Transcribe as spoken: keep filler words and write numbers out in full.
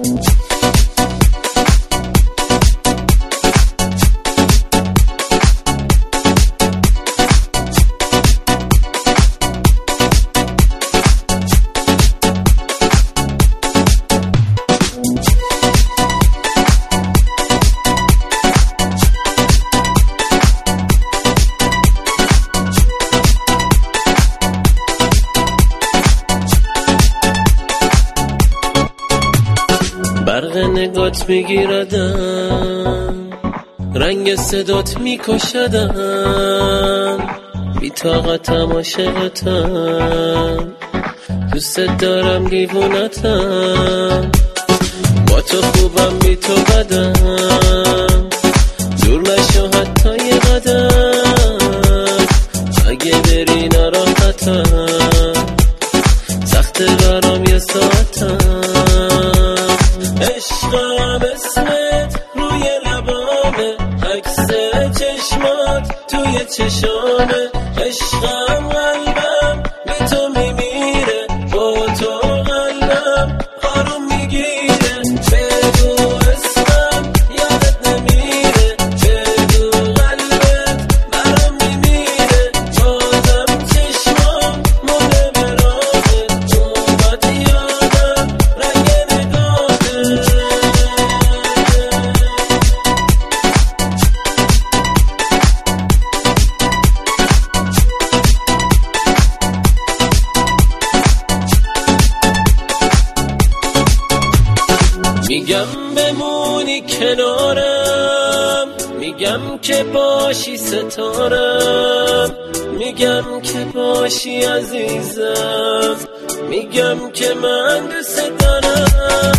برق نگات میگیردم، رنگ صدات میکشدم، بی طاقتم عاشقتم، دوست دارم دیوونتم، با تو خوبم بی تو بدم، دور نشو حتی یه قدم، اگه بری ناراحتم، سخت برام یه ساعتم. عشقم اسمت روی لبامه، عکس چشمات توی چشامه، عشقم قلبم بی تو میمیره، با تو قلبم آروم میگیره، بگو اسمم یادت نمیره، بگو قلبت برام میمیره، بازم چشمام مونه برامه، اومد یادم رنگ نگاهه. میگم بمونی کنارم، میگم که باشی ستارم، میگم که باشی عزیزم، میگم که من دوست دارم.